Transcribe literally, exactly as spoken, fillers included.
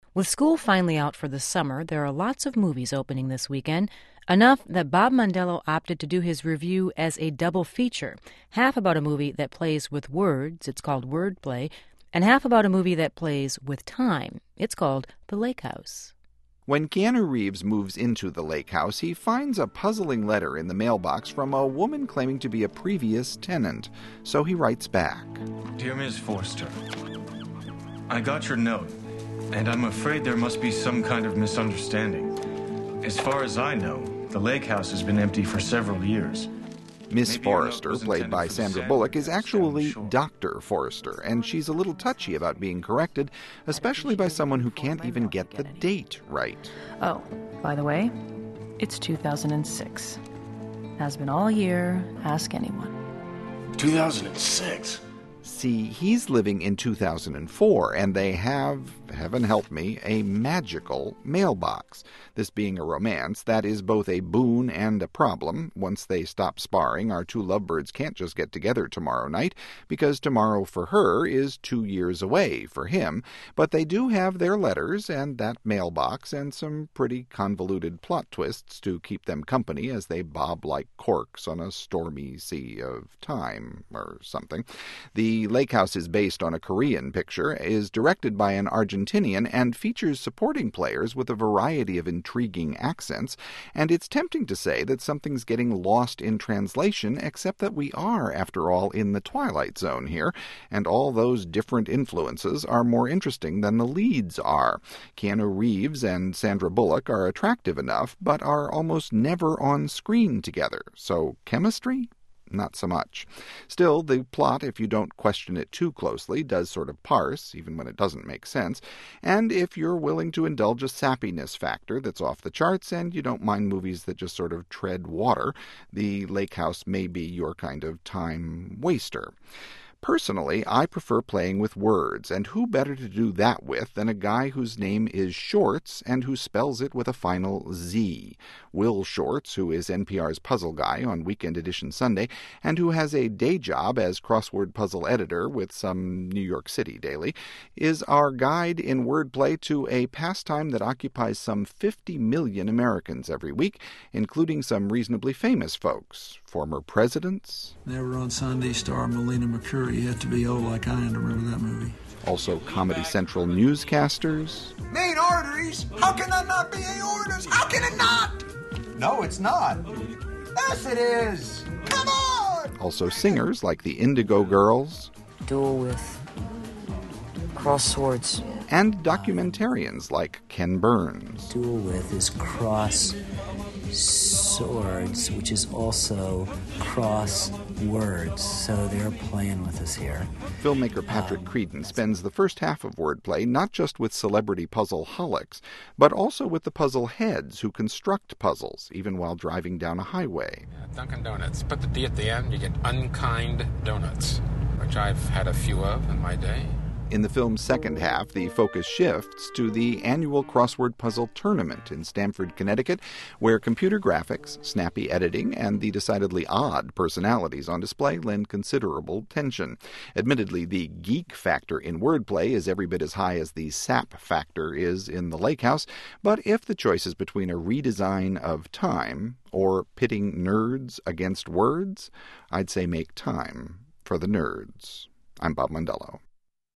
With school finally out for the summer, there are lots of movies opening this weekend, enough that Bob Mondello opted to do his review as a double feature, half about a movie that plays with words, it's called Wordplay, and half about a movie that plays with time, it's called The Lake House. When Keanu Reeves moves into the lake house, he finds a puzzling letter in the mailbox from a woman claiming to be a previous tenant. So he writes back. Dear Miss Forster, I got your note, and I'm afraid there must be some kind of misunderstanding. As far as I know, the lake house has been empty for several years. Miss Forrester, played by Sandra Bullock, is actually Doctor Forrester, and she's a little touchy about being corrected, especially by someone who can't even get the date right. Oh, by the way, it's two thousand six. Has been all year, ask anyone. two thousand six? See, he's living in two thousand four, and they have, heaven help me, a magical mailbox. This being a romance, that is both a boon and a problem. Once they stop sparring, our two lovebirds can't just get together tomorrow night, because tomorrow for her is two years away for him. But they do have their letters and that mailbox and some pretty convoluted plot twists to keep them company as they bob like corks on a stormy sea of time, or something. The Lake House is based on a Korean picture, is directed by an Argentinian, and features supporting players with a variety of intriguing accents, and it's tempting to say that something's getting lost in translation, except that we are, after all, in the Twilight Zone here, and all those different influences are more interesting than the leads are. Keanu Reeves and Sandra Bullock are attractive enough, but are almost never on screen together, so chemistry? Not so much. Still, the plot, if you don't question it too closely, does sort of parse, even when it doesn't make sense, and if you're willing to indulge a sappiness factor that's off the charts and you don't mind movies that just sort of tread water, the Lake House may be your kind of time waster. Personally, I prefer playing with words, and who better to do that with than a guy whose name is Shorts and who spells it with a final Z. Will Shorts, who is N P R's puzzle guy on Weekend Edition Sunday, and who has a day job as crossword puzzle editor with some New York City daily, is our guide in wordplay to a pastime that occupies some fifty million Americans every week, including some reasonably famous folks. Former presidents. Never on Sunday star Melina Mercury. You have to be old like I am to remember that movie. Also Comedy Central newscasters. Main arteries? How can that not be aortas? How can it not? No, it's not. Yes, it is. Come on! Also singers like the Indigo Girls. Duel with crosswords. And documentarians like Ken Burns. Duel with is cross swords, which is also cross words, so they're playing with us here. Filmmaker Patrick um, Creedon spends the first half of Wordplay not just with celebrity puzzle holics, but also with the puzzle heads who construct puzzles, even while driving down a highway. Uh, Dunkin' Donuts. Put the D at the end, you get unkind donuts, which I've had a few of in my day. In the film's second half, the focus shifts to the annual crossword puzzle tournament in Stamford, Connecticut, where computer graphics, snappy editing, and the decidedly odd personalities on display lend considerable tension. Admittedly, the geek factor in Wordplay is every bit as high as the sap factor is in the Lake House, but if the choice is between a redesign of time or pitting nerds against words, I'd say make time for the nerds. I'm Bob Mondello.